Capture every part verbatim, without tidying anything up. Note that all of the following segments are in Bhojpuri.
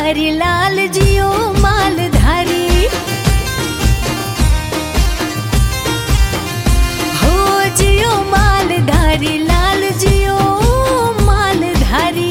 धारी लाल जियो मालधारी, हो जियो मालधारी लाल जियो मालधारी।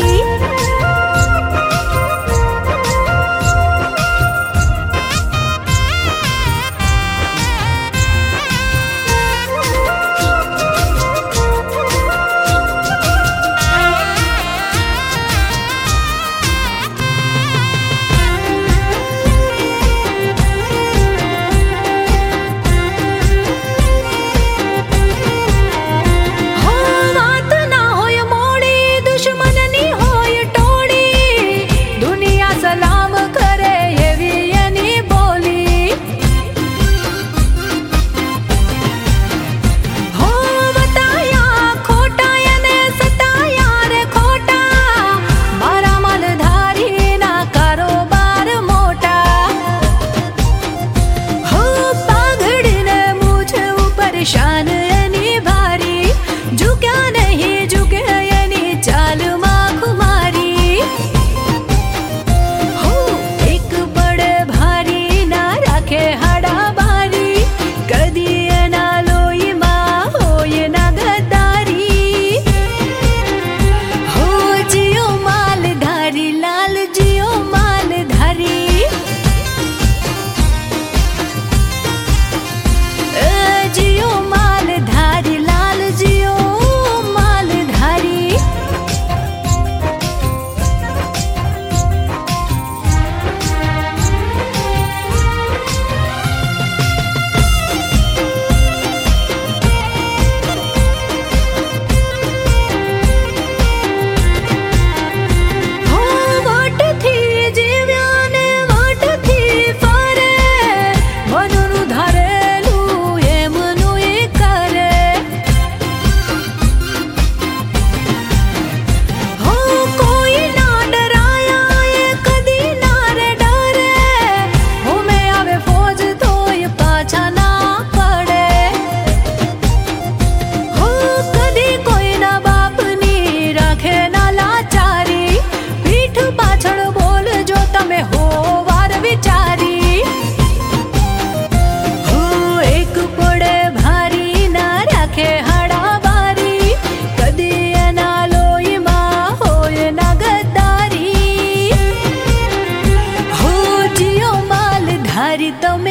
शान यानी भारी, झुक्या नहीं झुके यानी चाल माँ कुमारी, हो एक बड़े भारी ना राखे हाड़ा भारी, कदी ना लोई माँ हो ये ना गद्दारी, हो जियो मालधारी लाल जियो मालधारी। जियो मालधारी लाल जियो मालधारी। हो वाट थी जीव्या ने वाट थी फारे, मनुनु धारेलू तो